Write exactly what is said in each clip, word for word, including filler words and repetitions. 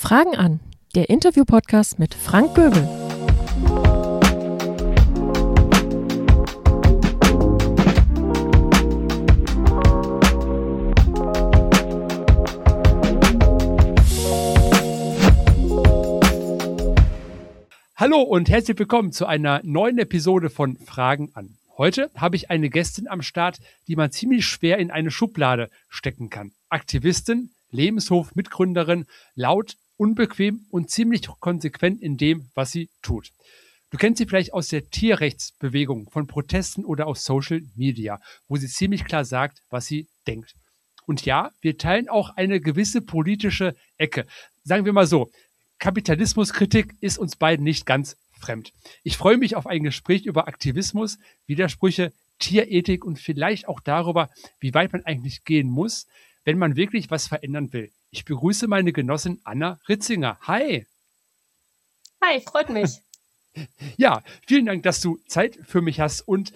Fragen an, der Interview-Podcast mit Frank Böbel. Hallo und herzlich willkommen zu einer neuen Episode von Fragen an. Heute habe ich eine Gästin am Start, die man ziemlich schwer in eine Schublade stecken kann. Aktivistin, Lebenshof-Mitgründerin, laut, unbequem und ziemlich konsequent in dem, was sie tut. Du kennst sie vielleicht aus der Tierrechtsbewegung, von Protesten oder aus Social Media, wo sie ziemlich klar sagt, was sie denkt. Und ja, wir teilen auch eine gewisse politische Ecke. Sagen wir mal so, Kapitalismuskritik ist uns beiden nicht ganz fremd. Ich freue mich auf ein Gespräch über Aktivismus, Widersprüche, Tierethik und vielleicht auch darüber, wie weit man eigentlich gehen muss, wenn man wirklich was verändern will. Ich begrüße meine Genossin Anna Ritzinger. Hi! Hi, freut mich. Ja, vielen Dank, dass du Zeit für mich hast und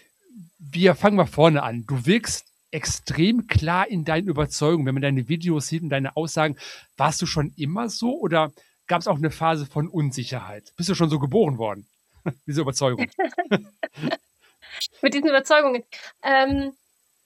wir fangen mal vorne an. Du wirkst extrem klar in deinen Überzeugungen, wenn man deine Videos sieht und deine Aussagen. Warst du schon immer so oder gab es auch eine Phase von Unsicherheit? Bist du schon so geboren worden? Diese Überzeugung. Mit diesen Überzeugungen. Ähm,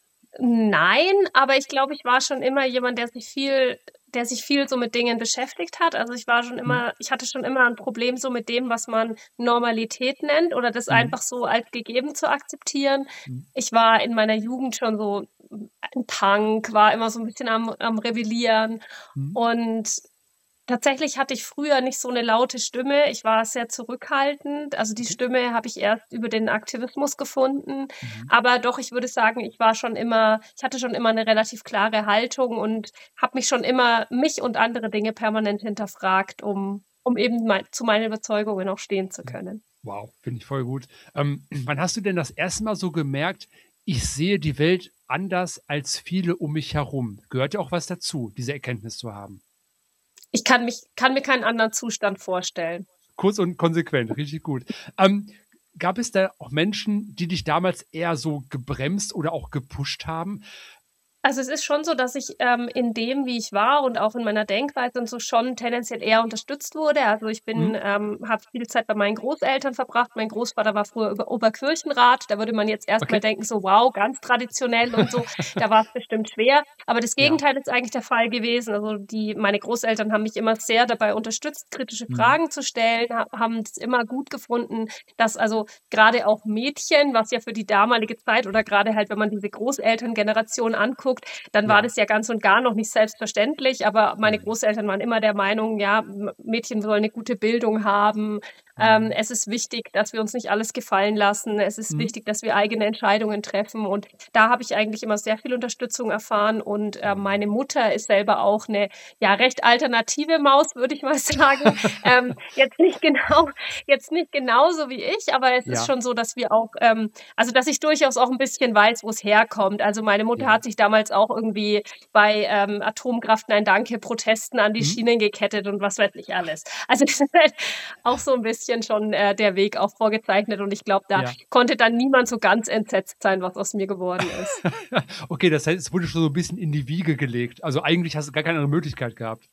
nein, aber ich glaube, ich war schon immer jemand, der sich viel, der sich viel so mit Dingen beschäftigt hat. Also ich war schon immer, ich hatte schon immer ein Problem so mit dem, was man Normalität nennt oder das Mhm. einfach so als gegeben zu akzeptieren. Mhm. Ich war in meiner Jugend schon so ein Punk, war immer so ein bisschen am, am Rebellieren Mhm. und tatsächlich hatte ich früher nicht so eine laute Stimme. Ich war sehr zurückhaltend. Also die Okay. Stimme habe ich erst über den Aktivismus gefunden. Mhm. Aber doch, ich würde sagen, ich war schon immer, ich hatte schon immer eine relativ klare Haltung und habe mich schon immer, mich und andere Dinge permanent hinterfragt, um, um eben mein, zu meinen Überzeugungen auch stehen zu können. Wow, finde ich voll gut. Ähm, wann hast du denn das erste Mal so gemerkt, ich sehe die Welt anders als viele um mich herum? Gehört ja auch was dazu, diese Erkenntnis zu haben. Ich kann mich, kann mir keinen anderen Zustand vorstellen. Kurz und konsequent, richtig gut. Ähm, gab es da auch Menschen, die dich damals eher so gebremst oder auch gepusht haben? Also es ist schon so, dass ich ähm, in dem, wie ich war und auch in meiner Denkweise und so schon tendenziell eher unterstützt wurde. Also ich bin, Mhm. ähm, habe viel Zeit bei meinen Großeltern verbracht. Mein Großvater war früher Ober- Oberkirchenrat. Da würde man jetzt erstmal Okay. denken, so wow, ganz traditionell und so. Da war es bestimmt schwer. Aber das Ja. Gegenteil ist eigentlich der Fall gewesen. Also die, meine Großeltern haben mich immer sehr dabei unterstützt, kritische Mhm. Fragen zu stellen, ha- haben es immer gut gefunden, dass also gerade auch Mädchen, was ja für die damalige Zeit oder gerade halt, wenn man diese Großelterngeneration anguckt, dann war Ja. das ja ganz und gar noch nicht selbstverständlich, aber meine Mhm. Großeltern waren immer der Meinung, ja, M- Mädchen sollen eine gute Bildung haben. Ähm, Mhm. es ist wichtig, dass wir uns nicht alles gefallen lassen. Es ist Mhm. wichtig, dass wir eigene Entscheidungen treffen. Und da habe ich eigentlich immer sehr viel Unterstützung erfahren. Und äh, Mhm. meine Mutter ist selber auch eine ja recht alternative Maus, würde ich mal sagen. ähm, jetzt nicht genau, jetzt nicht genauso wie ich, aber es ist Ja. schon so, dass wir auch, ähm, also dass ich durchaus auch ein bisschen weiß, wo es herkommt. Also meine Mutter Ja. hat sich damals auch irgendwie bei ähm, Atomkraft Nein Danke Protesten an die Mhm. Schienen gekettet und was weiß ich alles. Also das ist halt auch so ein bisschen schon äh, der Weg auch vorgezeichnet und ich glaube, da Ja. konnte dann niemand so ganz entsetzt sein, was aus mir geworden ist. Okay, das heißt, es wurde schon so ein bisschen in die Wiege gelegt. Also eigentlich hast du gar keine andere Möglichkeit gehabt.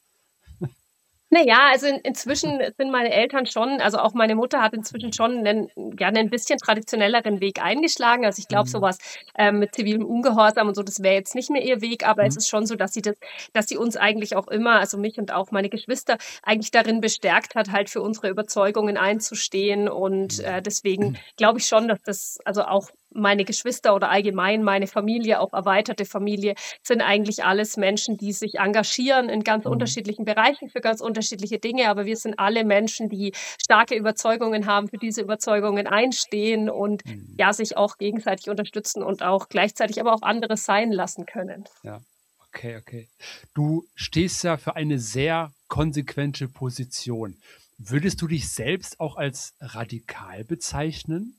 Naja, also in, inzwischen sind meine Eltern schon, also auch meine Mutter hat inzwischen schon einen, ja, einen bisschen traditionelleren Weg eingeschlagen. Also ich glaube, Mhm. sowas ähm, mit zivilem Ungehorsam und so, das wäre jetzt nicht mehr ihr Weg, aber es Mhm. ist schon so, dass sie das, dass sie uns eigentlich auch immer, also mich und auch meine Geschwister, eigentlich darin bestärkt hat, halt für unsere Überzeugungen einzustehen. Und äh, deswegen glaube ich schon, dass das, also auch meine Geschwister oder allgemein meine Familie, auch erweiterte Familie, sind eigentlich alles Menschen, die sich engagieren in ganz Mhm. unterschiedlichen Bereichen für ganz unterschiedliche Dinge. Aber wir sind alle Menschen, die starke Überzeugungen haben, für diese Überzeugungen einstehen und Mhm. ja, sich auch gegenseitig unterstützen und auch gleichzeitig aber auch andere sein lassen können. Ja. Okay, okay. Du stehst ja für eine sehr konsequente Position. Würdest du dich selbst auch als radikal bezeichnen?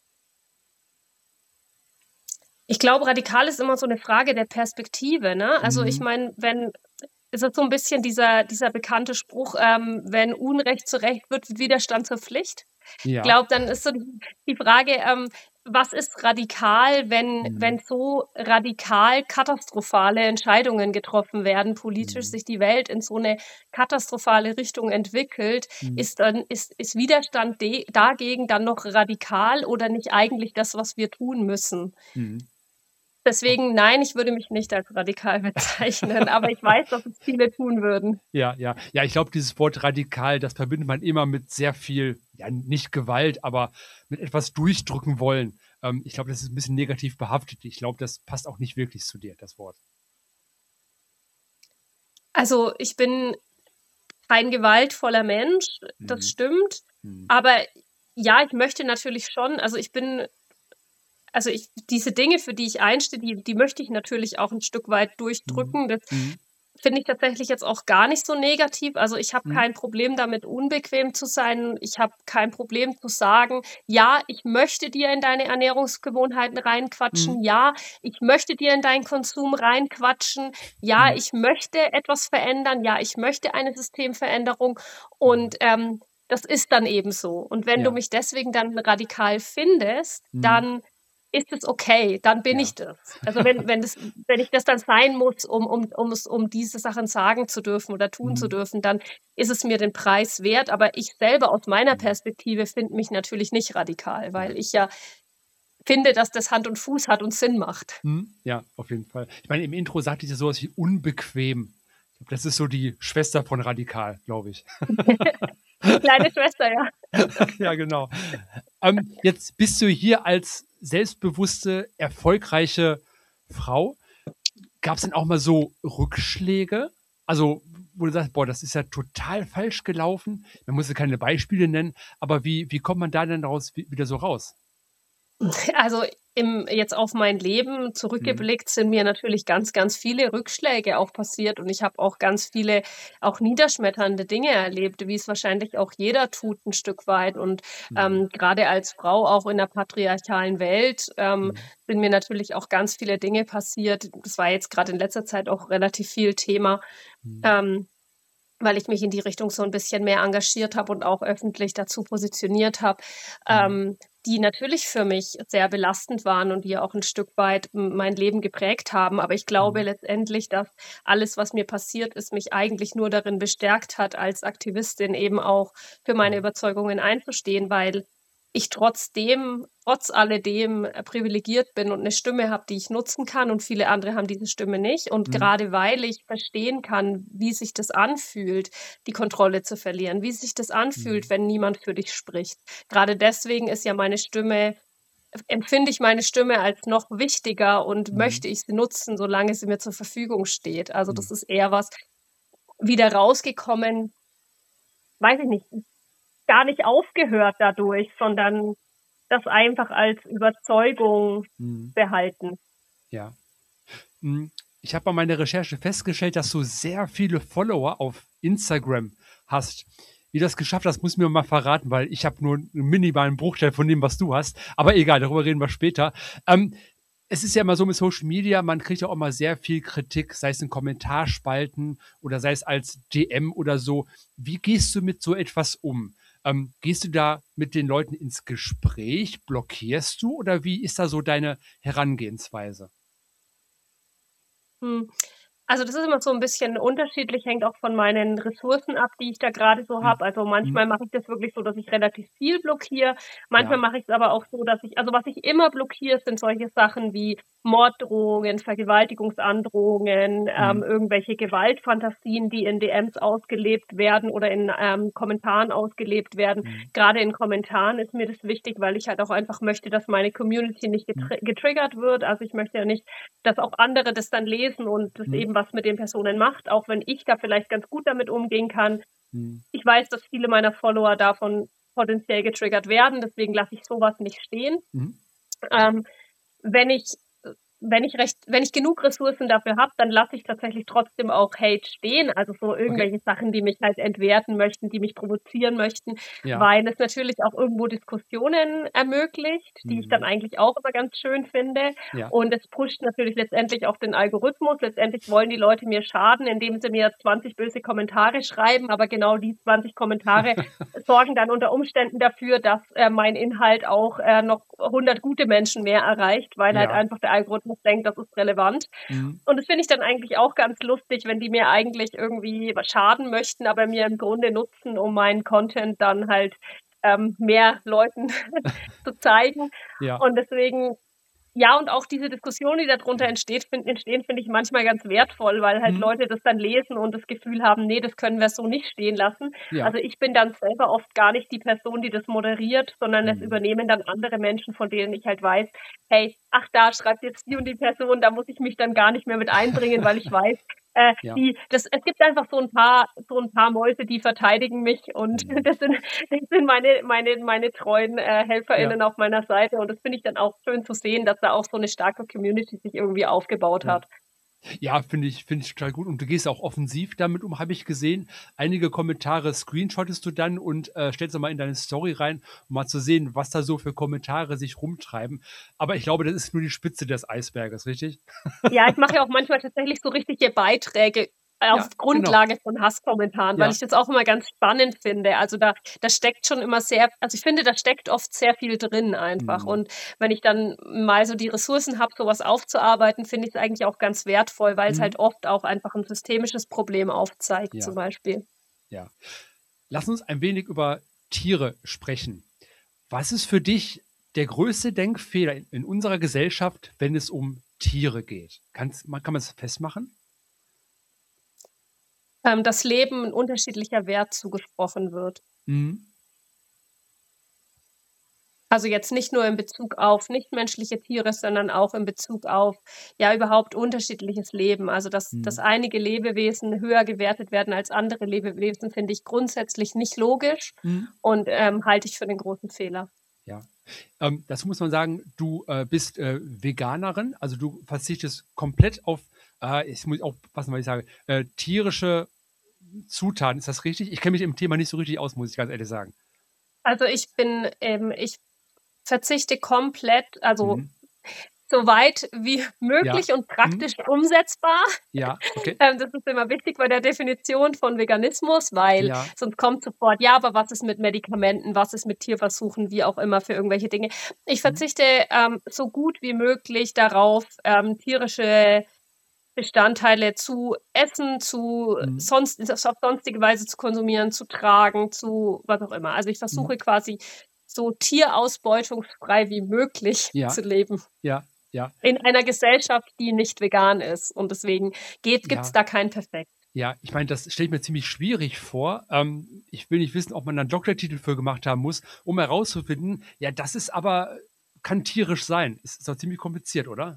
Ich glaube, radikal ist immer so eine Frage der Perspektive, ne? Also ich Mhm. meine, wenn es ist so ein bisschen dieser, dieser bekannte Spruch, ähm, wenn Unrecht zu Recht wird, wird Widerstand zur Pflicht. Ich Ja. glaube, dann ist so die, die Frage, ähm, was ist radikal, wenn, Mhm. wenn so radikal katastrophale Entscheidungen getroffen werden, politisch Mhm. sich die Welt in so eine katastrophale Richtung entwickelt, Mhm. ist dann, ist, ist Widerstand de- dagegen dann noch radikal oder nicht eigentlich das, was wir tun müssen? Mhm. Deswegen, nein, ich würde mich nicht als radikal bezeichnen, aber ich weiß, dass es viele tun würden. Ja, ja. Ja, ich glaube, dieses Wort radikal, das verbindet man immer mit sehr viel, ja, nicht Gewalt, aber mit etwas durchdrücken wollen. Ähm, ich glaube, das ist ein bisschen negativ behaftet. Ich glaube, das passt auch nicht wirklich zu dir, das Wort. Also ich bin kein gewaltvoller Mensch, das Mhm. stimmt. Mhm. Aber ja, ich möchte natürlich schon, also ich bin, also ich, diese Dinge, für die ich einstehe, die, die möchte ich natürlich auch ein Stück weit durchdrücken. Das Mhm. finde ich tatsächlich jetzt auch gar nicht so negativ. Also ich habe Mhm. kein Problem damit, unbequem zu sein. Ich habe kein Problem zu sagen, ja, ich möchte dir in deine Ernährungsgewohnheiten reinquatschen. Mhm. Ja, ich möchte dir in deinen Konsum reinquatschen. Ja, Mhm. ich möchte etwas verändern. Ja, ich möchte eine Systemveränderung. Und ähm, das ist dann eben so. Und wenn du Ja. mich deswegen dann radikal findest, Mhm. dann ist es okay, dann bin Ja. ich das. Also wenn, wenn, das, wenn ich das dann sein muss, um, um, um, es, um diese Sachen sagen zu dürfen oder tun Mhm. zu dürfen, dann ist es mir den Preis wert. Aber ich selber aus meiner Mhm. Perspektive finde mich natürlich nicht radikal, weil Ja. ich ja finde, dass das Hand und Fuß hat und Sinn macht. Mhm. Ja, auf jeden Fall. Ich meine, im Intro sagte ich ja sowas wie unbequem. Ich glaube, das ist so die Schwester von radikal, glaube ich. Kleine Schwester, ja. Ja, genau. Ähm, jetzt bist du hier als selbstbewusste, erfolgreiche Frau. Gab es denn auch mal so Rückschläge? Also, wo du sagst, boah, das ist ja total falsch gelaufen. Man muss ja keine Beispiele nennen, aber wie, wie kommt man da denn daraus wi- wieder so raus? Also im, jetzt auf mein Leben Mhm. zurückgeblickt sind mir natürlich ganz, ganz viele Rückschläge auch passiert und ich habe auch ganz viele auch niederschmetternde Dinge erlebt, wie es wahrscheinlich auch jeder tut ein Stück weit. Und Mhm. ähm, gerade als Frau auch in der patriarchalen Welt ähm, Mhm. sind mir natürlich auch ganz viele Dinge passiert. Das war jetzt gerade in letzter Zeit auch relativ viel Thema. Mhm. Ähm, weil ich mich in die Richtung so ein bisschen mehr engagiert habe und auch öffentlich dazu positioniert habe, Mhm. ähm, die natürlich für mich sehr belastend waren und die auch ein Stück weit m mein Leben geprägt haben. Aber ich glaube Mhm. letztendlich, dass alles, was mir passiert ist, mich eigentlich nur darin bestärkt hat, als Aktivistin eben auch für meine Mhm. Überzeugungen einzustehen, weil ich trotzdem trotz alledem äh, privilegiert bin und eine Stimme habe, die ich nutzen kann und viele andere haben diese Stimme nicht. Und Mhm. gerade weil ich verstehen kann, wie sich das anfühlt, die Kontrolle zu verlieren, wie sich das anfühlt, Mhm. wenn niemand für dich spricht. Gerade deswegen ist ja meine Stimme empfinde ich meine Stimme als noch wichtiger und Mhm. möchte ich sie nutzen, solange sie mir zur Verfügung steht. Also das Mhm. ist eher was wieder rausgekommen, weiß ich nicht, gar nicht aufgehört dadurch, sondern das einfach als Überzeugung Mhm. behalten. Ja. Mm, Ich habe bei meiner Recherche festgestellt, dass du sehr viele Follower auf Instagram hast. Wie du das geschafft hast, musst du mir mal verraten, weil ich habe nur einen minimalen Bruchteil von dem, was du hast. Aber egal, darüber reden wir später. Ähm, es ist ja immer so mit Social Media, man kriegt ja auch immer sehr viel Kritik, sei es in Kommentarspalten oder sei es als D M oder so. Wie gehst du mit so etwas um? Ähm, gehst du da mit den Leuten ins Gespräch? Blockierst du oder wie ist da so deine Herangehensweise? Hm. Also das ist immer so ein bisschen unterschiedlich, hängt auch von meinen Ressourcen ab, die ich da gerade so Mhm. habe. Also manchmal Mhm. mache ich das wirklich so, dass ich relativ viel blockiere. Manchmal Ja. mache ich es aber auch so, dass ich, also was ich immer blockiere, sind solche Sachen wie Morddrohungen, Vergewaltigungsandrohungen, ähm, Mhm. irgendwelche Gewaltfantasien, die in D Ms ausgelebt werden oder in ähm, Kommentaren ausgelebt werden. Mhm. Gerade in Kommentaren ist mir das wichtig, weil ich halt auch einfach möchte, dass meine Community nicht Mhm. getri getriggert wird. Also ich möchte ja nicht, dass auch andere das dann lesen und das Mhm. eben was mit den Personen macht, auch wenn ich da vielleicht ganz gut damit umgehen kann. Mhm. Ich weiß, dass viele meiner Follower davon potenziell getriggert werden, deswegen lasse ich sowas nicht stehen. Mhm. Ähm, wenn ich wenn ich recht, wenn ich genug Ressourcen dafür habe, dann lasse ich tatsächlich trotzdem auch Hate stehen, also so Okay. irgendwelche Sachen, die mich halt entwerten möchten, die mich provozieren möchten, Ja. weil es natürlich auch irgendwo Diskussionen ermöglicht, die ich dann Mhm. eigentlich auch immer ganz schön finde. Ja. Und es pusht natürlich letztendlich auch den Algorithmus. Letztendlich wollen die Leute mir schaden, indem sie mir zwanzig böse Kommentare schreiben, aber genau die zwanzig Kommentare sorgen dann unter Umständen dafür, dass äh, mein Inhalt auch äh, noch hundert gute Menschen mehr erreicht, weil halt Ja. einfach der Algorithmus denkt, das ist relevant. Mhm. Und das finde ich dann eigentlich auch ganz lustig, wenn die mir eigentlich irgendwie was schaden möchten, aber mir im Grunde nutzen, um meinen Content dann halt ähm, mehr Leuten zu zeigen. Ja. Und deswegen, ja, und auch diese Diskussion, die darunter entsteht, find, entstehen, finde ich manchmal ganz wertvoll, weil halt Mhm. Leute das dann lesen und das Gefühl haben, nee, das können wir so nicht stehen lassen. Ja. Also ich bin dann selber oft gar nicht die Person, die das moderiert, sondern es Mhm. übernehmen dann andere Menschen, von denen ich halt weiß, hey, ach, da schreibt jetzt die und die Person, da muss ich mich dann gar nicht mehr mit einbringen, weil ich weiß, äh, Ja. die, das, es gibt einfach so ein paar, so ein paar Mäuse, die verteidigen mich und Mhm. das sind, das sind meine, meine, meine treuen äh, HelferInnen auf meiner Seite und das finde ich dann auch schön zu sehen, dass da auch so eine starke Community sich irgendwie aufgebaut Ja. hat. Ja, finde ich, finde ich total gut. Und du gehst auch offensiv damit um, habe ich gesehen. Einige Kommentare screenshottest du dann und äh, stellst mal in deine Story rein, um mal zu sehen, was da so für Kommentare sich rumtreiben. Aber ich glaube, das ist nur die Spitze des Eisberges, richtig? Ja, ich mache ja auch manchmal tatsächlich so richtige Beiträge äh, Ja, auf Grundlage von Hasskommentaren, weil Ja. ich das auch immer ganz spannend finde. Also da, da steckt schon immer sehr, also ich finde, da steckt oft sehr viel drin einfach. Mhm. Und wenn ich dann mal so die Ressourcen habe, sowas aufzuarbeiten, finde ich es eigentlich auch ganz wertvoll, weil es Mhm. halt oft auch einfach ein systemisches Problem aufzeigt, Ja. zum Beispiel. Ja. Lass uns ein wenig über Tiere sprechen. Was ist für dich der größte Denkfehler in, in unserer Gesellschaft, wenn es um Tiere geht? Kannst, man, kann man es festmachen? Ähm, das Leben ein unterschiedlicher Wert zugesprochen wird. Mhm. Also jetzt nicht nur in Bezug auf nichtmenschliche Tiere, sondern auch in Bezug auf ja überhaupt unterschiedliches Leben. Also dass, Mhm. dass einige Lebewesen höher gewertet werden als andere Lebewesen, finde ich grundsätzlich nicht logisch Mhm. und ähm, halte ich für den großen Fehler. Ja. Ähm, dazu muss man sagen, du äh, bist äh, Veganerin, also du verzichtest komplett auf, äh, ich muss auch passen, was ich sage, äh, tierische Zutaten. Ist das richtig? Ich kenne mich im Thema nicht so richtig aus, muss ich ganz ehrlich sagen. Also ich bin, ähm, ich verzichte komplett, also Mhm. so weit wie möglich Ja. und praktisch umsetzbar. Ja, okay. Ähm, das ist immer wichtig bei der Definition von Veganismus, weil Ja. sonst kommt sofort, ja, aber was ist mit Medikamenten, was ist mit Tierversuchen, wie auch immer für irgendwelche Dinge. Ich Mhm. verzichte ähm, so gut wie möglich darauf, ähm, tierische Bestandteile zu essen, zu Mhm. sonst auf sonstige Weise zu konsumieren, zu tragen, zu was auch immer. Also ich versuche Mhm. quasi so tierausbeutungsfrei wie möglich Ja. zu leben. Ja, ja, In einer Gesellschaft, die nicht vegan ist. Und deswegen gibt ja. es da kein Perfekt. Ja, ich meine, das stelle ich mir ziemlich schwierig vor. Ähm, ich will nicht wissen, ob man da einen Doktortitel für gemacht haben muss, um herauszufinden, ja, das ist aber, kann tierisch sein. Es ist doch ziemlich kompliziert, oder?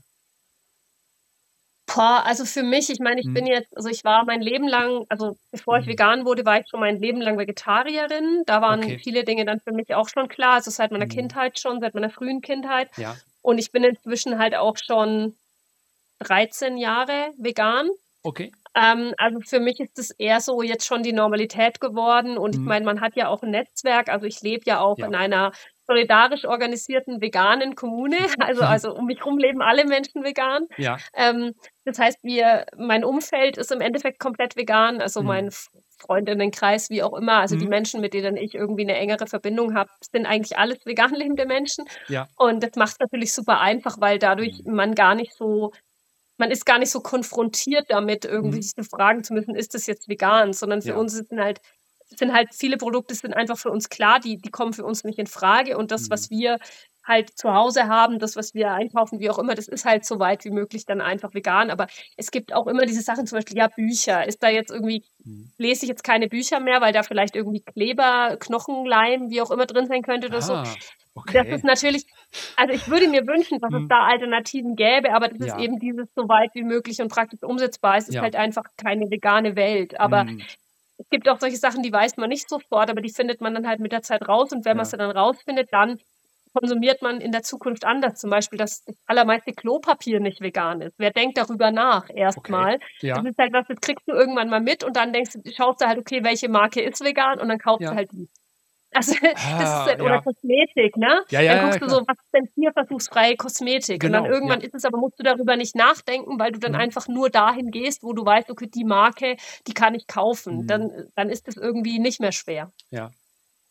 Boah, also für mich, ich meine, ich bin Mhm. jetzt, also ich war mein Leben lang, also bevor ich Mhm. vegan wurde, war ich schon mein Leben lang Vegetarierin. Da waren Okay. viele Dinge dann für mich auch schon klar, also seit meiner Mhm. Kindheit schon, seit meiner frühen Kindheit. Ja, Und ich bin inzwischen halt auch schon dreizehn Jahre vegan. okay. Ähm, also für mich ist es eher so jetzt schon die Normalität geworden. Und ich Mhm. meine, man hat ja auch ein Netzwerk. Also ich lebe ja auch Ja. in einer solidarisch organisierten veganen Kommune. Also, also um mich rum leben alle Menschen vegan. Ja. Ähm, das heißt, wir, mein Umfeld ist im Endeffekt komplett vegan. Also Mhm. mein F- Freundinnenkreis, wie auch immer. Also die Mhm. Menschen, mit denen ich irgendwie eine engere Verbindung habe, sind eigentlich alles vegan lebende Menschen. Ja. Und das macht es natürlich super einfach, weil dadurch Mhm. man gar nicht so man ist gar nicht so konfrontiert damit, irgendwie Mhm. sich so fragen zu müssen, ist das jetzt vegan? Sondern für Ja. uns sind halt, sind halt viele Produkte sind einfach für uns klar, die, die kommen für uns nicht in Frage. Und das, Mhm. was wir halt zu Hause haben, das, was wir einkaufen, wie auch immer, das ist halt so weit wie möglich dann einfach vegan. Aber es gibt auch immer diese Sachen, zum Beispiel, ja, Bücher. Ist da jetzt irgendwie, Mhm. lese ich jetzt keine Bücher mehr, weil da vielleicht irgendwie Kleber, Knochenleim, wie auch immer drin sein könnte oder so. Ah, Das okay. ist natürlich, also ich würde mir wünschen, dass es Mhm. da Alternativen gäbe, aber das ist Ja. eben dieses so weit wie möglich und praktisch umsetzbar. Es ist Ja. halt einfach keine vegane Welt. Aber Mhm. es gibt auch solche Sachen, die weiß man nicht sofort, aber die findet man dann halt mit der Zeit raus. Und wenn man Ja. sie dann rausfindet, dann konsumiert man in der Zukunft anders. Zum Beispiel, dass das allermeiste Klopapier nicht vegan ist. Wer denkt darüber nach Okay. erstmal? Ja. Das ist halt was, das kriegst du irgendwann mal mit und dann denkst du, schaust du halt, okay, welche Marke ist vegan und dann kaufst Ja. du halt die. Also das ist Ah, halt, oder ja. Kosmetik, ne? Ja, ja, Dann ja, guckst du klar. so, was ist denn tierversuchsfreie Kosmetik? Und dann Genau. irgendwann Ja. ist es aber, musst du darüber nicht nachdenken, weil du dann Mhm. einfach nur dahin gehst, wo du weißt, okay, die Marke, die kann ich kaufen. Mhm. Dann, dann ist es irgendwie nicht mehr schwer. Ja.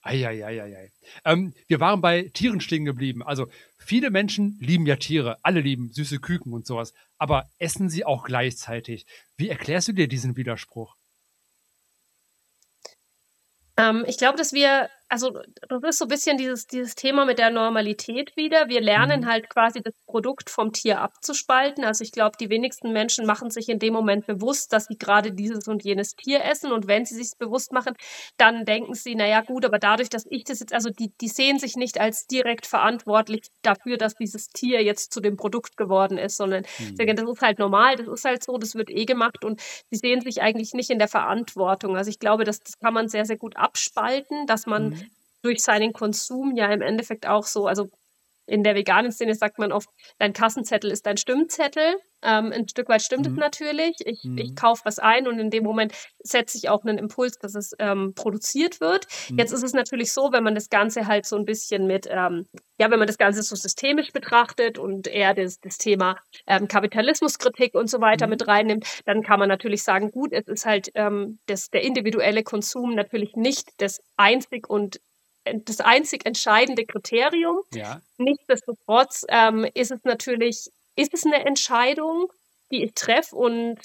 Eieieiei. Ähm, wir waren bei Tieren stehen geblieben. Also viele Menschen lieben ja Tiere. Alle lieben süße Küken und sowas. Aber essen sie auch gleichzeitig? Wie erklärst du dir diesen Widerspruch? Ähm, ich glaube, dass wir, also das ist so ein bisschen dieses, dieses Thema mit der Normalität wieder. Wir lernen Mhm. halt quasi das Produkt vom Tier abzuspalten. Also ich glaube, die wenigsten Menschen machen sich in dem Moment bewusst, dass sie gerade dieses und jenes Tier essen. Und wenn sie sich bewusst machen, dann denken sie, naja gut, aber dadurch, dass ich das jetzt, also die, die sehen sich nicht als direkt verantwortlich dafür, dass dieses Tier jetzt zu dem Produkt geworden ist, sondern sie Mhm. denken, das ist halt normal, das ist halt so, das wird eh gemacht und sie sehen sich eigentlich nicht in der Verantwortung. Also ich glaube, das, das kann man sehr, sehr gut abspalten, dass man Mhm. durch seinen Konsum ja im Endeffekt auch so, also in der veganen Szene sagt man oft, dein Kassenzettel ist dein Stimmzettel. Ähm, ein Stück weit stimmt es Mhm. natürlich. Ich, ich Mhm. kaufe was ein und in dem Moment setze ich auch einen Impuls, dass es ähm, produziert wird. Mhm. Jetzt ist es natürlich so, wenn man das Ganze halt so ein bisschen mit, ähm, ja, wenn man das Ganze so systemisch betrachtet und eher das, das Thema ähm, Kapitalismuskritik und so weiter Mhm. mit reinnimmt, dann kann man natürlich sagen, gut, es ist halt ähm, das, der individuelle Konsum natürlich nicht das einzig und das einzig entscheidende Kriterium. Ja. Nichtsdestotrotz ähm, ist es natürlich, ist es eine Entscheidung, die ich treffe und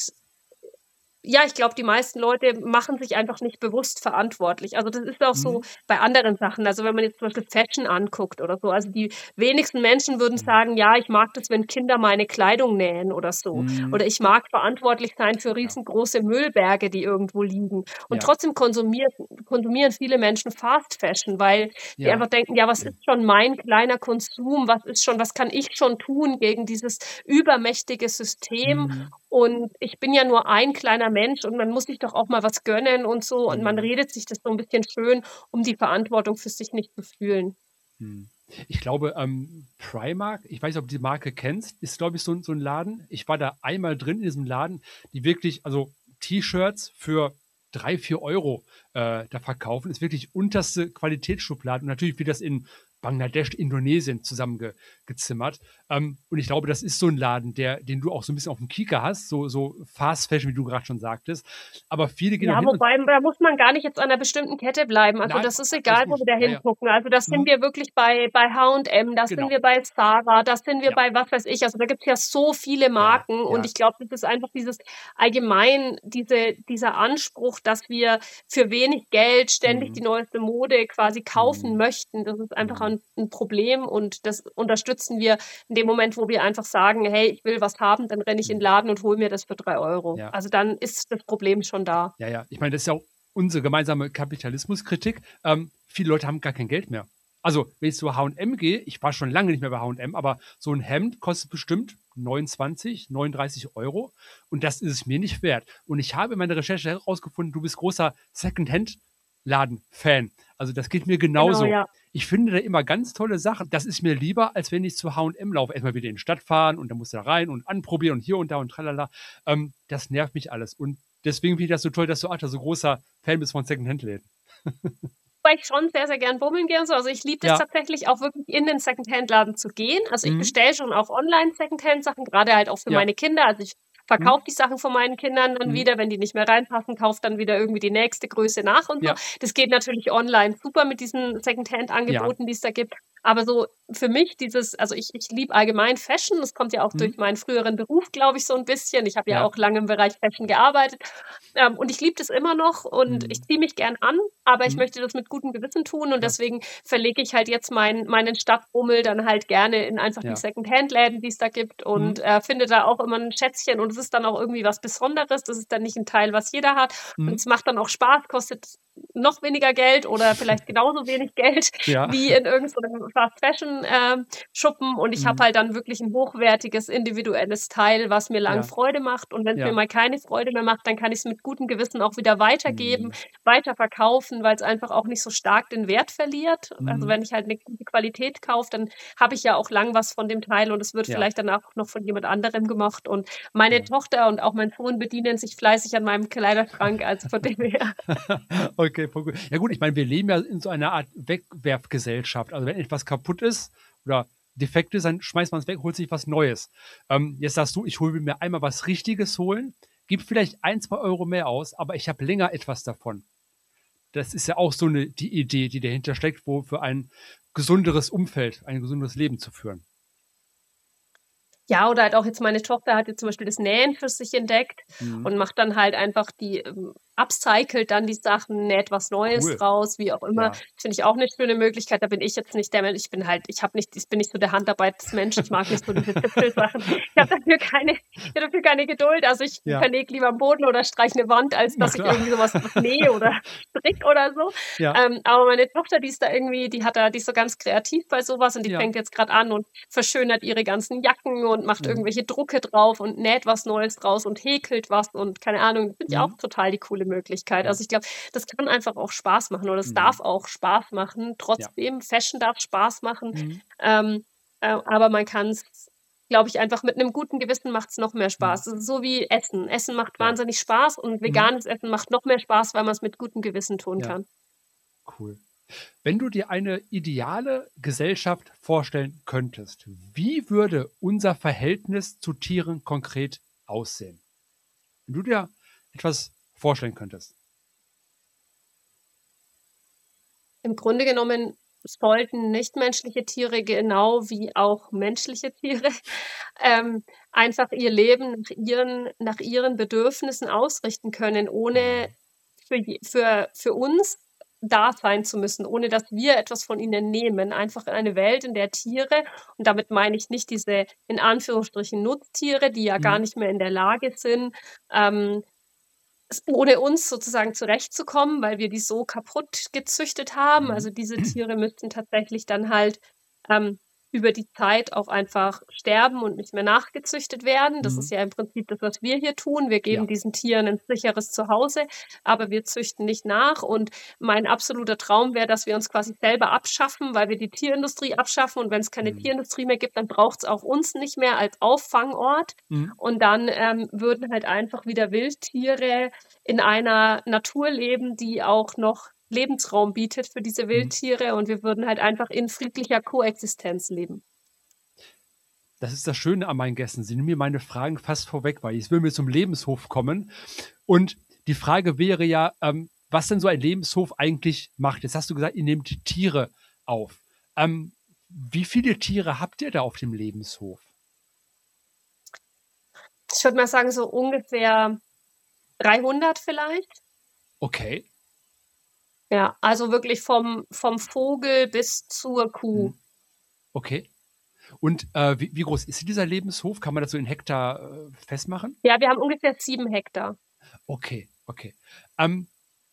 ja, ich glaube, die meisten Leute machen sich einfach nicht bewusst verantwortlich. Also das ist auch so Mhm. bei anderen Sachen. Also wenn man jetzt zum Beispiel Fashion anguckt oder so. Also die wenigsten Menschen würden Mhm. sagen, ja, ich mag das, wenn Kinder meine Kleidung nähen oder so. Mhm. Oder ich mag verantwortlich sein für Ja. riesengroße Müllberge, die irgendwo liegen. Und Ja. trotzdem konsumiert, konsumieren viele Menschen Fast Fashion, weil die Ja. einfach denken, ja, was ist schon mein kleiner Konsum? Was ist schon, was kann ich schon tun gegen dieses übermächtige System? Mhm. Und ich bin ja nur ein kleiner Mensch und man muss sich doch auch mal was gönnen und so. Und man Mhm. redet sich das so ein bisschen schön, um die Verantwortung für sich nicht zu fühlen. Mhm. Ich glaube, ähm, Primark, ich weiß nicht, ob du die Marke kennst, ist, glaube ich, so, 'n- so ein Laden. Ich war da einmal drin in diesem Laden, die wirklich, also T-Shirts für drei, vier Euro äh, da verkaufen. Ist wirklich unterste Qualitätsschublade. Und natürlich wird das in Bangladesch, Indonesien zusammengezimmert. Ähm, und ich glaube, das ist so ein Laden, der, den du auch so ein bisschen auf dem Kieker hast, so, so Fast Fashion, wie du gerade schon sagtest. Aber viele gehen auch Ja, hin und wobei, da muss man gar nicht jetzt an einer bestimmten Kette bleiben. Also nein, das ist alles egal, wo gut. wir da Ja, ja. hingucken. Also das sind Mhm. wir wirklich bei, bei H und M, das sind Genau. wir bei Zara, das sind wir Ja. bei was weiß ich. Also da gibt es ja so viele Ja, Marken und ja. ich glaube, das ist einfach dieses allgemein, diese, dieser Anspruch, dass wir für wenig Geld ständig die Mhm. neueste Mode quasi kaufen Mhm. möchten. Das ist einfach Mhm. ein, ein Problem und das unterstützen wir in dem Moment, wo wir einfach sagen, hey, ich will was haben, dann renne ich in den Mhm. Laden und hole mir das für drei Euro. Ja. Also dann ist das Problem schon da. Ja, ja. Ich meine, das ist ja auch unsere gemeinsame Kapitalismuskritik. Ähm, viele Leute haben gar kein Geld mehr. Also, wenn ich zu H und M gehe, ich war schon lange nicht mehr bei H und M, aber so ein Hemd kostet bestimmt neunundzwanzig, neununddreißig Euro und das ist es mir nicht wert. Und ich habe in meiner Recherche herausgefunden, du bist großer Secondhand-Laden-Fan. Also, das geht mir Genau, genauso. ja. Ich finde da immer ganz tolle Sachen. Das ist mir lieber, als wenn ich zu H und M laufe. Erstmal wieder in die Stadt fahren und dann musst du da rein und anprobieren und hier und da und tralala. Ähm, das nervt mich alles. Und deswegen finde ich das so toll, dass du, Arthur, so großer Fan bist von Secondhand-Läden. Weil ich schon sehr, sehr gern bummeln gehe und so. Also ich liebe das Ja. tatsächlich auch wirklich in den Secondhand-Laden zu gehen. Also ich Mhm. bestelle schon auch online Secondhand-Sachen, gerade halt auch für Ja. meine Kinder. Also ich Mhm. verkaufe die Sachen von meinen Kindern dann Mhm. wieder, wenn die nicht mehr reinpassen, kaufe dann wieder irgendwie die nächste Größe nach und so. Ja. Das geht natürlich online super mit diesen Secondhand-Angeboten, die es da gibt. Aber so für mich dieses, also ich, ich liebe allgemein Fashion. Das kommt ja auch Mhm. durch meinen früheren Beruf, glaube ich, so ein bisschen. Ich habe ja Ja. auch lange im Bereich Fashion gearbeitet. Ähm, und ich liebe das immer noch und ich Mhm. ziehe mich gern an, aber ich Mhm. möchte das mit gutem Gewissen tun und Ja. deswegen verlege ich halt jetzt mein, meinen Stadtbummel dann halt gerne in einfach Ja. die Secondhand-Läden, die es da gibt und Mhm. äh, finde da auch immer ein Schätzchen und es ist dann auch irgendwie was Besonderes. Das ist dann nicht ein Teil, was jeder hat und Mhm. es macht dann auch Spaß, kostet noch weniger Geld oder vielleicht genauso wenig Geld Ja. wie in irgendeinem Fast-Fashion-Schuppen und ich habe Mhm. halt dann wirklich ein hochwertiges, individuelles Teil, was mir lang Ja. Freude macht und wenn es mir Ja. mal keine Freude mehr macht, dann kann ich es mit gutem Gewissen auch wieder weitergeben, Mhm. weiterverkaufen, weil es einfach auch nicht so stark den Wert verliert. Also Mhm. wenn ich halt eine gute Qualität kaufe, dann habe ich ja auch lang was von dem Teil und es wird Ja. vielleicht danach noch von jemand anderem gemacht und meine Ja. Tochter und auch mein Sohn bedienen sich fleißig an meinem Kleiderschrank, also von dem her. Okay, voll gut. Ja gut, ich meine, wir leben ja in so einer Art Wegwerfgesellschaft. Also wenn etwas kaputt ist oder defekt ist, dann schmeißt man es weg, holt sich was Neues. Ähm, jetzt sagst du, ich hole mir einmal was Richtiges holen, gib vielleicht ein, zwei Euro mehr aus, aber ich habe länger etwas davon. das ist ja auch so eine die Idee, die dahinter steckt, wo für ein gesunderes Umfeld, ein gesundes Leben zu führen. Ja, oder halt auch jetzt meine Tochter hat jetzt zum Beispiel das Nähen für sich entdeckt Mhm. und macht dann halt einfach die, ähm, upcycelt dann die Sachen, näht was Neues Cool. draus, wie auch immer. Ja. Das finde ich auch eine schöne Möglichkeit. Da bin ich jetzt nicht der Mensch, ich bin halt, ich habe nicht, ich bin nicht so der Handarbeitsmensch, ich mag nicht so diese Zipfelsachen. Ich habe dafür keine, ich habe dafür keine Geduld. Also ich Ja. vernäge lieber am Boden oder streiche eine Wand, als Na dass ich klar. irgendwie sowas nähe oder strick oder so. Ja. Ähm, aber meine Tochter, die ist da irgendwie, die hat da, die ist so ganz kreativ bei sowas und die Ja. fängt jetzt gerade an und verschönert ihre ganzen Jacken und macht Mhm. irgendwelche Drucke drauf und näht was Neues draus und häkelt was und keine Ahnung. Das finde ich Mhm. auch total die coole Möglichkeit. Ja. Also ich glaube, das kann einfach auch Spaß machen oder es Mhm. darf auch Spaß machen. Trotzdem, Fashion darf Spaß machen. Mhm. Ähm, äh, aber man kann es, glaube ich, einfach mit einem guten Gewissen macht es noch mehr Spaß. Das ist so wie Essen. Essen macht Ja. wahnsinnig Spaß und veganes Essen macht noch mehr Spaß, weil man es mit gutem Gewissen tun Ja. kann. Cool. Wenn du dir eine ideale Gesellschaft vorstellen könntest, wie würde unser Verhältnis zu Tieren konkret aussehen? Wenn du dir etwas vorstellen könntest. Im Grunde genommen sollten nichtmenschliche Tiere genau wie auch menschliche Tiere ähm, einfach ihr Leben nach ihren, nach ihren Bedürfnissen ausrichten können, ohne für, je- für, für uns da sein zu müssen, ohne dass wir etwas von ihnen nehmen. Einfach eine Welt, in der Tiere, und damit meine ich nicht diese in Anführungsstrichen Nutztiere, die ja gar Mhm. nicht mehr in der Lage sind, ähm, s- ohne uns sozusagen zurechtzukommen, weil wir die so kaputt gezüchtet haben. Mhm. Also diese Tiere müssten tatsächlich dann halt ähm, über die Zeit auch einfach sterben und nicht mehr nachgezüchtet werden. Das Mhm. ist ja im Prinzip das, was wir hier tun. Wir geben Ja. diesen Tieren ein sicheres Zuhause, aber wir züchten nicht nach. Und mein absoluter Traum wäre, dass wir uns quasi selber abschaffen, weil wir die Tierindustrie abschaffen. Und wenn es keine Mhm. Tierindustrie mehr gibt, dann braucht es auch uns nicht mehr als Auffangort. Mhm. Und dann ähm, würden halt einfach wieder Wildtiere in einer Natur leben, die auch noch Lebensraum bietet für diese Mhm. Wildtiere und wir würden halt einfach in friedlicher Koexistenz leben. Das ist das Schöne an meinen Gästen. Sie nehmen mir meine Fragen fast vorweg, weil ich will mir zum Lebenshof kommen. Und die Frage wäre ja, ähm, was denn so ein Lebenshof eigentlich macht. Jetzt hast du gesagt, ihr nehmt Tiere auf. Ähm, wie viele Tiere habt ihr da auf dem Lebenshof? Ich würde mal sagen, so ungefähr dreihundert vielleicht. Okay. Ja, also wirklich vom, vom Vogel bis zur Kuh. Mhm. Okay. Und äh, wie, wie groß ist dieser Lebenshof? Kann man das so in Hektar äh, festmachen? Ja, wir haben ungefähr sieben Hektar. Okay, okay. Ähm,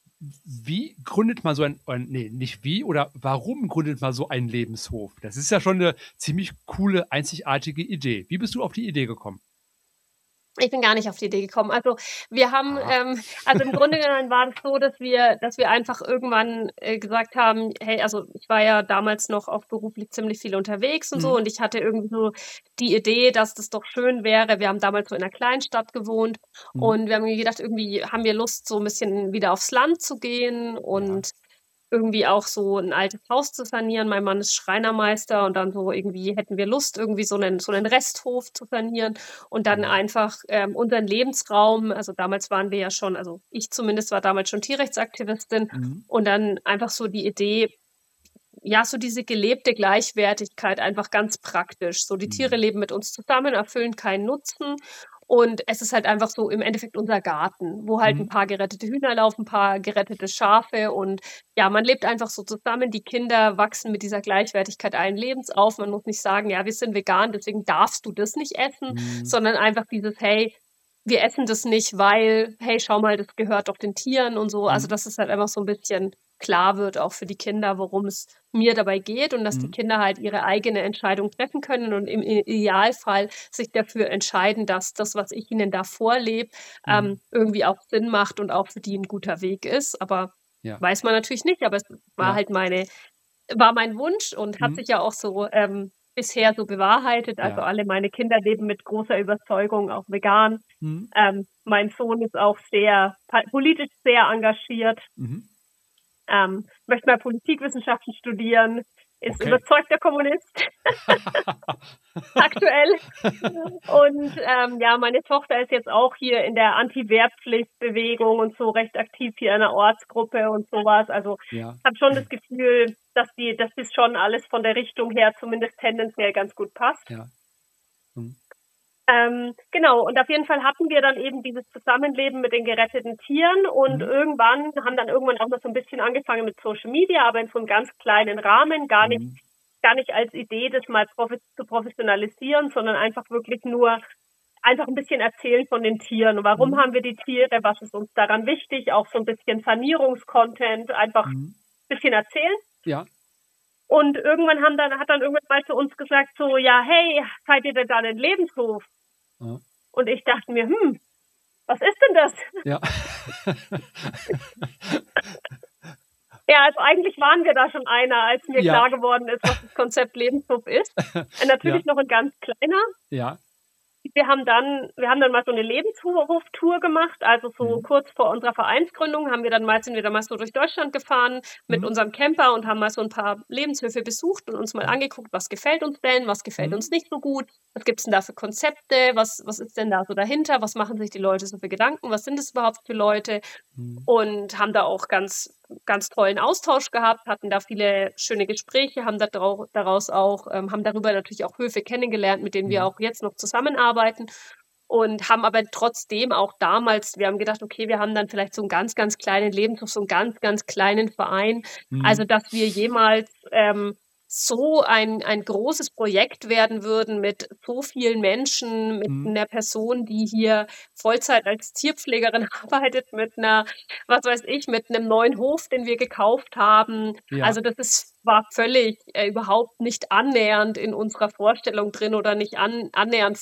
wie gründet man so ein, ein, nee, nicht wie, oder warum gründet man so einen Lebenshof? Das ist ja schon eine ziemlich coole, einzigartige Idee. Wie bist du auf die Idee gekommen? Ich bin gar nicht auf die Idee gekommen. Also wir haben, Ah. ähm, also im Grunde genommen war es so, dass wir, dass wir einfach irgendwann äh, gesagt haben, hey, also ich war ja damals noch auch beruflich ziemlich viel unterwegs und so Mhm. und ich hatte irgendwie so die Idee, dass das doch schön wäre. Wir haben damals so in einer Kleinstadt gewohnt Mhm. und wir haben gedacht, irgendwie haben wir Lust, so ein bisschen wieder aufs Land zu gehen und irgendwie auch so ein altes Haus zu sanieren. Mein Mann ist Schreinermeister und dann so irgendwie hätten wir Lust, irgendwie so einen, so einen Resthof zu sanieren und dann Mhm. einfach ähm, unseren Lebensraum, also damals waren wir ja schon, also ich zumindest war damals schon Tierrechtsaktivistin Mhm. und dann einfach so die Idee, ja, so diese gelebte Gleichwertigkeit einfach ganz praktisch. So die Tiere Mhm. leben mit uns zusammen, erfüllen keinen Nutzen. Und es ist halt einfach so im Endeffekt unser Garten, wo halt ein Mhm. paar gerettete Hühner laufen, ein paar gerettete Schafe und ja, man lebt einfach so zusammen. Die Kinder wachsen mit dieser Gleichwertigkeit allen Lebens auf. Man muss nicht sagen, ja, wir sind vegan, deswegen darfst du das nicht essen, Mhm. sondern einfach dieses, hey, wir essen das nicht, weil, hey, schau mal, das gehört doch den Tieren und so. Also, Mhm. dass es halt einfach so ein bisschen klar wird, auch für die Kinder, worum es mir dabei geht und dass die Mhm. Kinder halt ihre eigene Entscheidung treffen können und im I- Idealfall sich dafür entscheiden, dass das, was ich ihnen da vorlebe, Mhm. ähm, irgendwie auch Sinn macht und auch für die ein guter Weg ist. Aber Ja. weiß man natürlich nicht, aber es war Ja. halt meine, war mein Wunsch und hat Mhm. sich ja auch so ähm, bisher so bewahrheitet. Also Ja. alle meine Kinder leben mit großer Überzeugung auch vegan. Mhm. Ähm, mein Sohn ist auch sehr pa- politisch sehr engagiert, Mhm. ähm, möchte mal Politikwissenschaften studieren. ist Okay. überzeugter Kommunist, aktuell. Und ähm, ja, meine Tochter ist jetzt auch hier in der Anti-Wehrpflicht-Bewegung und so recht aktiv hier in der Ortsgruppe und sowas. Also Ja, ich habe schon das Gefühl, dass die, dass das schon alles von der Richtung her zumindest tendenziell ganz gut passt. ja. Hm. Ähm, genau, und auf jeden Fall hatten wir dann eben dieses Zusammenleben mit den geretteten Tieren und Mhm. irgendwann haben dann irgendwann auch noch so ein bisschen angefangen mit Social Media, aber in so einem ganz kleinen Rahmen, gar nicht, Mhm. gar nicht als Idee, das mal profi- zu professionalisieren, sondern einfach wirklich nur einfach ein bisschen erzählen von den Tieren. Und warum Mhm. haben wir die Tiere? Was ist uns daran wichtig? Auch so ein bisschen Sanierungskontent, einfach ein Mhm. bisschen erzählen. Ja. Und irgendwann haben dann, hat dann irgendwann mal zu uns gesagt, so, ja, hey, seid ihr denn da ein Lebenshof? Ja. Und ich dachte mir, hm, was ist denn das? Ja. Ja, also eigentlich waren wir da schon einer, als mir Ja. klar geworden ist, was das Konzept Lebenshof ist. Äh, Natürlich Ja. noch ein ganz kleiner. Ja. Wir haben dann, wir haben dann mal so eine Lebenshoftour gemacht, also so Mhm. kurz vor unserer Vereinsgründung haben wir dann mal, sind wir dann mal so durch Deutschland gefahren mit Mhm. unserem Camper und haben mal so ein paar Lebenshöfe besucht und uns mal Mhm. angeguckt, was gefällt uns denn, was gefällt Mhm. uns nicht so gut, was gibt's denn da für Konzepte, was, was ist denn da so dahinter, was machen sich die Leute so für Gedanken, was sind es überhaupt für Leute Mhm. und haben da auch ganz, ganz tollen Austausch gehabt, hatten da viele schöne Gespräche, haben da drau- daraus auch, ähm, haben darüber natürlich auch Höfe kennengelernt, mit denen wir Mhm. auch jetzt noch zusammenarbeiten und haben aber trotzdem auch damals, wir haben gedacht, okay, wir haben dann vielleicht so einen ganz, ganz kleinen Lebenshof, so einen ganz, ganz kleinen Verein, also Mhm. dass wir jemals ähm, so ein, ein großes Projekt werden würden mit so vielen Menschen, mit Mhm. einer Person, die hier Vollzeit als Tierpflegerin arbeitet, mit einer, was weiß ich, mit einem neuen Hof, den wir gekauft haben. Ja. Also das ist, war völlig äh, überhaupt nicht annähernd in unserer Vorstellung drin oder nicht an, annähernd,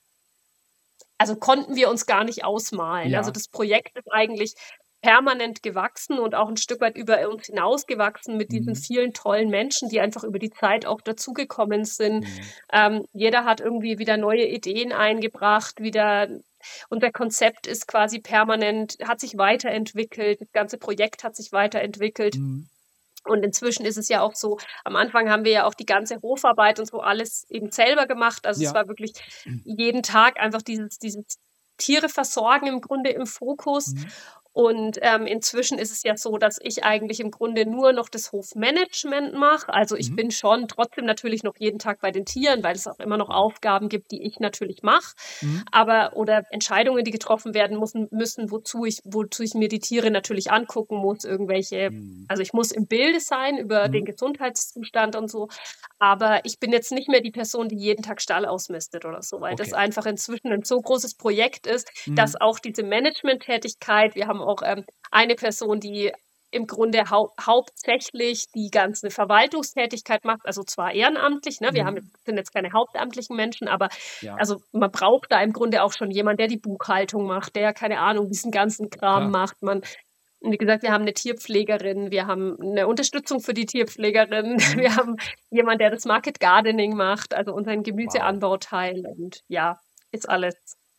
also konnten wir uns gar nicht ausmalen. Also Ja. das Projekt ist eigentlich permanent gewachsen und auch ein Stück weit über uns hinausgewachsen mit diesen Mhm. vielen tollen Menschen, die einfach über die Zeit auch dazugekommen sind. Mhm. Ähm, jeder hat irgendwie wieder neue Ideen eingebracht, wieder unser Konzept ist quasi permanent, hat sich weiterentwickelt, das ganze Projekt hat sich weiterentwickelt. Mhm. Und inzwischen ist es ja auch so, am Anfang haben wir ja auch die ganze Hofarbeit und so alles eben selber gemacht. Also es Ja. war wirklich jeden Tag einfach dieses, dieses Tiere versorgen im Grunde im Fokus. Mhm. Und ähm, inzwischen ist es ja so, dass ich eigentlich im Grunde nur noch das Hofmanagement mache. Also ich Mhm. bin schon trotzdem natürlich noch jeden Tag bei den Tieren, weil es auch immer noch Aufgaben gibt, die ich natürlich mache. Mhm. Aber oder Entscheidungen, die getroffen werden müssen, müssen, wozu ich, wozu ich mir die Tiere natürlich angucken muss, irgendwelche, Mhm. also ich muss im Bilde sein über den Mhm. Gesundheitszustand und so. Aber ich bin jetzt nicht mehr die Person, die jeden Tag Stall ausmistet oder so, weil das Okay. einfach inzwischen ein so großes Projekt ist, Mhm. dass auch diese Management-Tätigkeit, wir haben auch ähm, eine Person, die im Grunde hau hauptsächlich die ganze Verwaltungstätigkeit macht, also zwar ehrenamtlich, ne, wir haben, Mhm. sind jetzt keine hauptamtlichen Menschen, aber Ja. also man braucht da im Grunde auch schon jemanden, der die Buchhaltung macht, der, keine Ahnung, diesen ganzen Kram Klar. macht. Man, und wie gesagt, wir haben eine Tierpflegerin, wir haben eine Unterstützung für die Tierpflegerin, Mhm. wir haben jemanden, der das Market Gardening macht, also unseren Wow. Gemüseanbauteil und ja, ist alles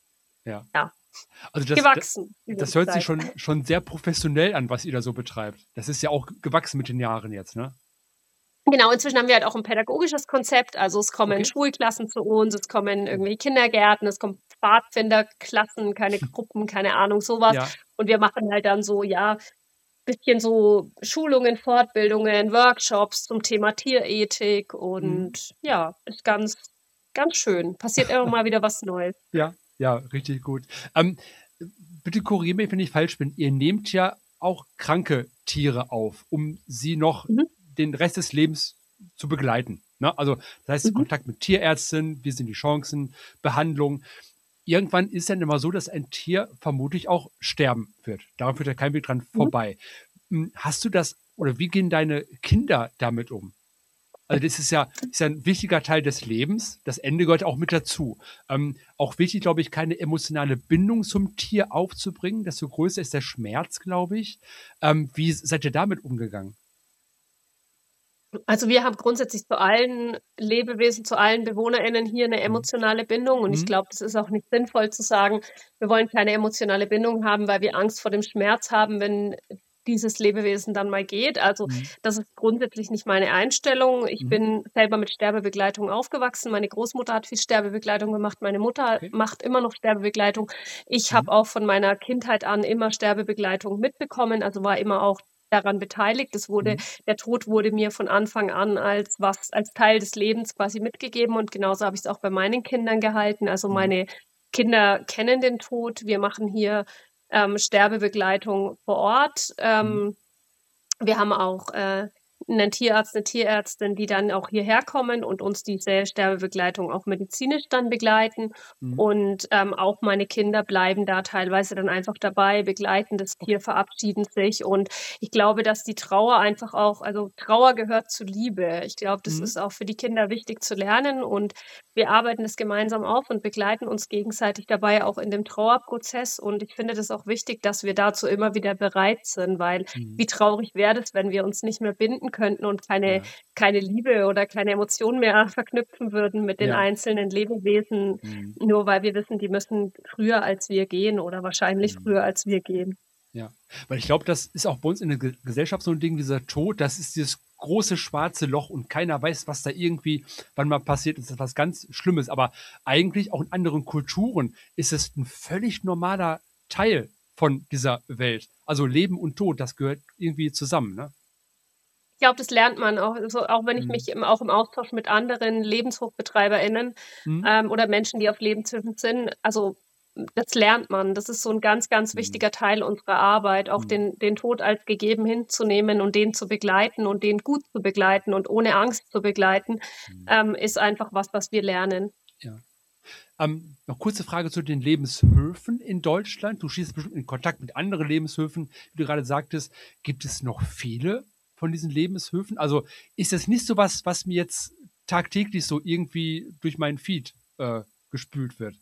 Ja. ja, Also das, das, gewachsen über das die hört sich Zeit. schon, schon sehr professionell an, was ihr da so betreibt. Das ist ja auch gewachsen mit den Jahren jetzt, ne? Genau, inzwischen haben wir halt auch ein pädagogisches Konzept. Also es kommen Okay. Schulklassen zu uns, es kommen Mhm. irgendwie Kindergärten, es kommen Pfadfinderklassen, keine Gruppen, keine Ahnung, sowas. Ja. Und wir machen halt dann so, ja, bisschen so Schulungen, Fortbildungen, Workshops zum Thema Tierethik Mhm. und ja, ist ganz, ganz schön. Passiert immer mal wieder was Neues. Ja, ja, richtig gut. Ähm, bitte korrigiere mich, wenn ich falsch bin. Ihr nehmt ja auch kranke Tiere auf, um sie noch Mhm. den Rest des Lebens zu begleiten. Ne? Also das heißt, Mhm. Kontakt mit Tierärzten, wie sind die Chancen, Behandlung. Irgendwann ist dann immer so, dass ein Tier vermutlich auch sterben wird. Daran führt ja kein Weg dran Mhm. vorbei. Hm, Hast du das, oder wie gehen deine Kinder damit um? Also das ist ja, ist ja ein wichtiger Teil des Lebens. Das Ende gehört auch mit dazu. Ähm, auch wichtig, glaube ich, keine emotionale Bindung zum Tier aufzubringen. Desto größer ist der Schmerz, glaube ich. Ähm, wie seid ihr damit umgegangen? Also wir haben grundsätzlich zu allen Lebewesen, zu allen BewohnerInnen hier eine Mhm. emotionale Bindung und ich Mhm. glaube, das ist auch nicht sinnvoll zu sagen, wir wollen keine emotionale Bindung haben, weil wir Angst vor dem Schmerz haben, wenn dieses Lebewesen dann mal geht. Also Mhm. das ist grundsätzlich nicht meine Einstellung. Ich Mhm. bin selber mit Sterbebegleitung aufgewachsen. Meine Großmutter hat viel Sterbebegleitung gemacht. Meine Mutter Okay. macht immer noch Sterbebegleitung. Ich Mhm. habe auch von meiner Kindheit an immer Sterbebegleitung mitbekommen, also war immer auch daran beteiligt. Es wurde, Mhm. der Tod wurde mir von Anfang an als was, als Teil des Lebens quasi mitgegeben und genauso habe ich es auch bei meinen Kindern gehalten. Also Mhm. meine Kinder kennen den Tod. Wir machen hier ähm, Sterbebegleitung vor Ort. Ähm, Mhm. Wir haben auch äh, einen Tierarzt, eine Tierärztin, die dann auch hierher kommen und uns diese Sterbebegleitung auch medizinisch dann begleiten. Mhm. Und ähm, auch meine Kinder bleiben da teilweise dann einfach dabei, begleiten das Tier, Okay. verabschieden sich. Und ich glaube, dass die Trauer einfach auch, also Trauer gehört zu Liebe. Ich glaube, das Mhm. ist auch für die Kinder wichtig zu lernen. Und wir arbeiten es gemeinsam auf und begleiten uns gegenseitig dabei auch in dem Trauerprozess. Und ich finde das auch wichtig, dass wir dazu immer wieder bereit sind, weil Mhm. wie traurig wäre es, wenn wir uns nicht mehr binden könnten und keine, Ja. keine Liebe oder keine Emotion mehr verknüpfen würden mit den Ja. einzelnen Lebewesen, Mhm. nur weil wir wissen, die müssen früher als wir gehen oder wahrscheinlich Mhm. früher als wir gehen. Ja, weil ich glaube, das ist auch bei uns in der Ge- Gesellschaft so ein Ding, dieser Tod, das ist dieses große schwarze Loch und keiner weiß, was da irgendwie, wann mal passiert ist, das ist was ganz Schlimmes. Aber eigentlich auch in anderen Kulturen ist es ein völlig normaler Teil von dieser Welt. Also Leben und Tod, das gehört irgendwie zusammen, ne? Ich glaube, das lernt man auch, also auch wenn ich Mhm. mich im, auch im Austausch mit anderen LebenshofbetreiberInnen Mhm. ähm, oder Menschen, die auf Lebenshöfen sind, also das lernt man. Das ist so ein ganz, ganz Mhm. wichtiger Teil unserer Arbeit, auch Mhm. den, den Tod als gegeben hinzunehmen und den zu begleiten und den gut zu begleiten und ohne Angst zu begleiten, Mhm. ähm, ist einfach was, was wir lernen. Ja. Ähm, noch kurze Frage zu den Lebenshöfen in Deutschland. Du stehst bestimmt in Kontakt mit anderen Lebenshöfen, wie du gerade sagtest. Gibt es noch viele von diesen Lebenshöfen? Also ist das nicht so was, was mir jetzt tagtäglich so irgendwie durch meinen Feed äh, gespült wird?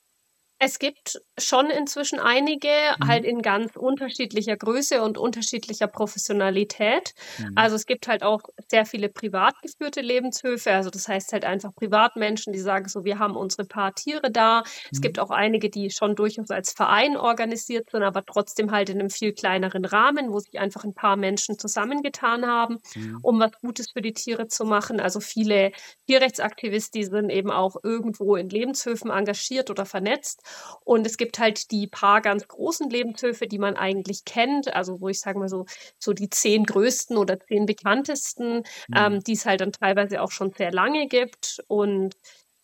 Es gibt schon inzwischen einige, halt Mhm. in ganz unterschiedlicher Größe und unterschiedlicher Professionalität. Mhm. Also es gibt halt auch sehr viele privat geführte Lebenshöfe. Also das heißt halt einfach Privatmenschen, die sagen so, wir haben unsere paar Tiere da. Es gibt Mhm. auch einige, die schon durchaus als Verein organisiert sind, aber trotzdem halt in einem viel kleineren Rahmen, wo sich einfach ein paar Menschen zusammengetan haben, Mhm. um was Gutes für die Tiere zu machen. Also viele Tierrechtsaktivisten, die sind eben auch irgendwo in Lebenshöfen engagiert oder vernetzt. Und es gibt halt die paar ganz großen Lebenshöfe, die man eigentlich kennt, also wo ich sage mal so, so die zehn größten oder zehn bekanntesten, Mhm. ähm, die es halt dann teilweise auch schon sehr lange gibt. Und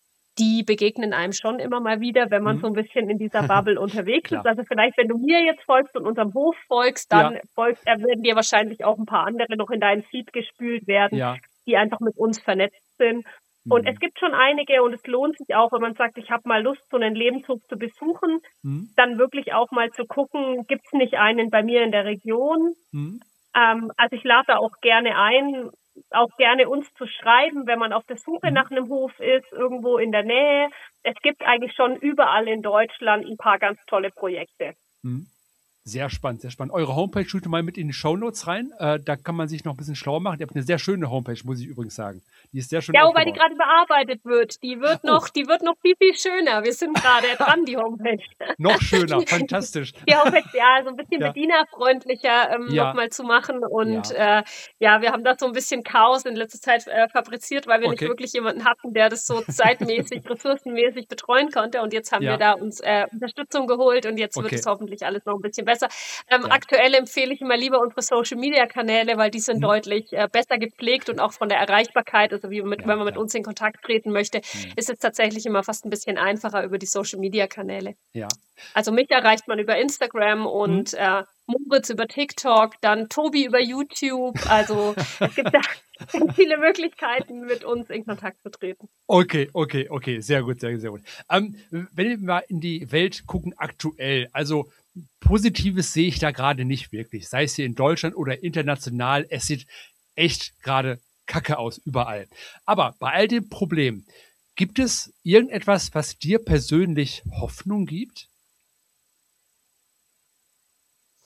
die begegnen einem schon immer mal wieder, wenn man Mhm. so ein bisschen in dieser Bubble unterwegs ist. Klar. Also vielleicht, wenn du mir jetzt folgst und unserem Hof folgst, Ja, dann folgst, äh, werden dir wahrscheinlich auch ein paar andere noch in deinen Feed gespült werden, ja. die einfach mit uns vernetzt sind. Und es Mhm. gibt schon einige und es lohnt sich auch, wenn man sagt, ich habe mal Lust, so einen Lebenshof zu besuchen, Mhm. dann wirklich auch mal zu gucken, gibt es nicht einen bei mir in der Region? Mhm. Ähm, also ich lade da auch gerne ein, auch gerne uns zu schreiben, wenn man auf der Suche Mhm. nach einem Hof ist, irgendwo in der Nähe. Es gibt eigentlich schon überall in Deutschland ein paar ganz tolle Projekte. Mhm. Sehr spannend, sehr spannend. Eure Homepage tut mal mit in die Shownotes rein. Äh, da kann man sich noch ein bisschen schlauer machen. Ihr habt eine sehr schöne Homepage, muss ich übrigens sagen. Die ist sehr schön Ja, wobei die aufgebaut. gerade bearbeitet wird. Die wird Oh, noch, die wird noch viel, viel schöner. Wir sind gerade dran, die Homepage. noch schöner, fantastisch. Die Homepage, ja, so ein bisschen Ja, bedienerfreundlicher ähm, ja, nochmal zu machen. Und ja. äh, ja, wir haben da so ein bisschen Chaos in letzter Zeit äh, fabriziert, weil wir nicht Okay. wirklich jemanden hatten, der das so zeitmäßig, ressourcenmäßig betreuen konnte. Und jetzt haben wir Ja, da uns äh, Unterstützung geholt und jetzt wird es okay. hoffentlich alles noch ein bisschen besser. Ähm, Ja. aktuell empfehle ich immer lieber unsere Social-Media-Kanäle, weil die sind Mhm. deutlich äh, besser gepflegt und auch von der Erreichbarkeit, also wie mit, Ja, wenn man mit klar. uns in Kontakt treten möchte, Mhm. ist es tatsächlich immer fast ein bisschen einfacher über die Social-Media-Kanäle. Ja. Also mich erreicht man über Instagram und Mhm. äh, Moritz über TikTok, dann Tobi über YouTube. Also es gibt da ganz viele Möglichkeiten, mit uns in Kontakt zu treten. Okay, okay, okay, sehr gut, sehr, sehr gut. Ähm, wenn wir mal in die Welt gucken aktuell, also Positives sehe ich da gerade nicht wirklich, sei es hier in Deutschland oder international, es sieht echt gerade kacke aus überall. Aber bei all den Problemen, gibt es irgendetwas, was dir persönlich Hoffnung gibt?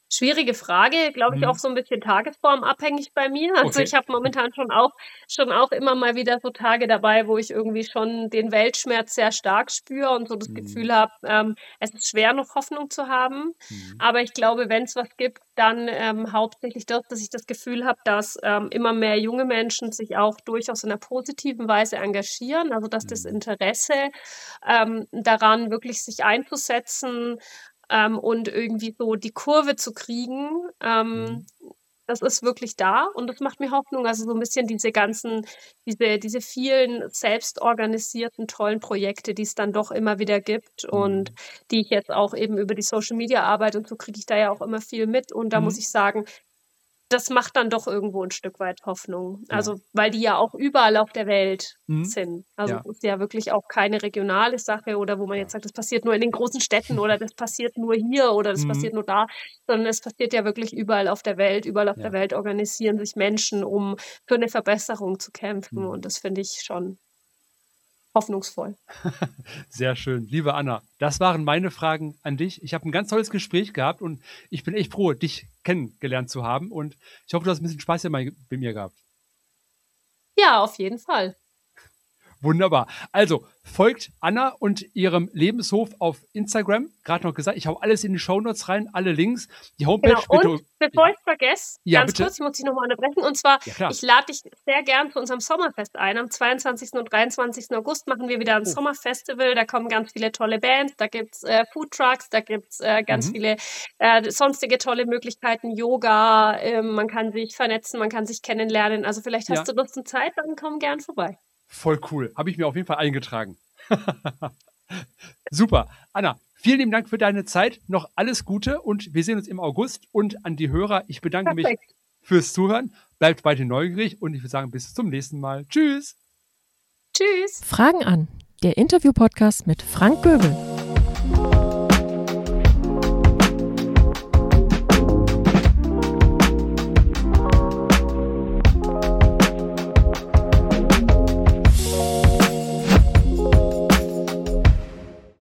Schwierige Frage, glaube ich, Hm. auch so ein bisschen tagesformabhängig bei mir. Also Okay. ich habe momentan schon auch schon auch immer mal wieder so Tage dabei, wo ich irgendwie schon den Weltschmerz sehr stark spüre und so das Hm. Gefühl habe, ähm, es ist schwer, noch Hoffnung zu haben. Hm. Aber ich glaube, wenn es was gibt, dann ähm, hauptsächlich das, dass ich das Gefühl habe, dass ähm, immer mehr junge Menschen sich auch durchaus in einer positiven Weise engagieren. Also dass das Hm. Interesse ähm, daran, wirklich sich einzusetzen, ähm, und irgendwie so die Kurve zu kriegen, ähm, Hm. das ist wirklich da und das macht mir Hoffnung. Also so ein bisschen diese ganzen, diese, diese vielen selbstorganisierten, tollen Projekte, die es dann doch immer wieder gibt und Hm. die ich jetzt auch eben über die Social Media arbeite und so kriege ich da ja auch immer viel mit. Und da muss Hm. ich sagen, das macht dann doch irgendwo ein Stück weit Hoffnung. Ja. Also, weil die ja auch überall auf der Welt Hm. sind. Also, Ja. es ist ja wirklich auch keine regionale Sache oder wo man Ja. jetzt sagt, das passiert nur in den großen Städten oder das passiert nur hier oder das Hm. passiert nur da, sondern es passiert ja wirklich überall auf der Welt. Überall auf Ja. der Welt organisieren sich Menschen, um für eine Verbesserung zu kämpfen. Hm. Und das finde ich schon hoffnungsvoll. Sehr schön. Liebe Anna, das waren meine Fragen an dich. Ich habe ein ganz tolles Gespräch gehabt und ich bin echt froh, dich kennengelernt zu haben. Und ich hoffe, du hast ein bisschen Spaß bei mir gehabt. Ja, auf jeden Fall. Wunderbar. Also folgt Anna und ihrem Lebenshof auf Instagram. Gerade noch gesagt, ich hau alles in die Shownotes rein, alle Links. Die Homepage Genau. bitte. Und bevor Ja. ich vergesse, Ja, ganz bitte. kurz, ich muss dich nochmal unterbrechen. Und zwar, Ja, klar. ich lade dich sehr gern zu unserem Sommerfest ein. Am zweiundzwanzigsten und dreiundzwanzigsten August machen wir wieder ein Oh. Sommerfestival. Da kommen ganz viele tolle Bands, da gibt's äh, Foodtrucks, da gibt's äh, ganz Mhm. viele äh, sonstige tolle Möglichkeiten, Yoga, äh, man kann sich vernetzen, man kann sich kennenlernen. Also vielleicht hast Ja. du Lust und Zeit, dann komm gern vorbei. Voll cool. Habe ich mir auf jeden Fall eingetragen. Super. Anna, vielen lieben Dank für deine Zeit. Noch alles Gute und wir sehen uns im August. Und an die Hörer, ich bedanke Perfekt. mich fürs Zuhören. Bleibt weiter neugierig und ich würde sagen, bis zum nächsten Mal. Tschüss. Tschüss. Fragen an. Der Interview-Podcast mit Frank Göbel.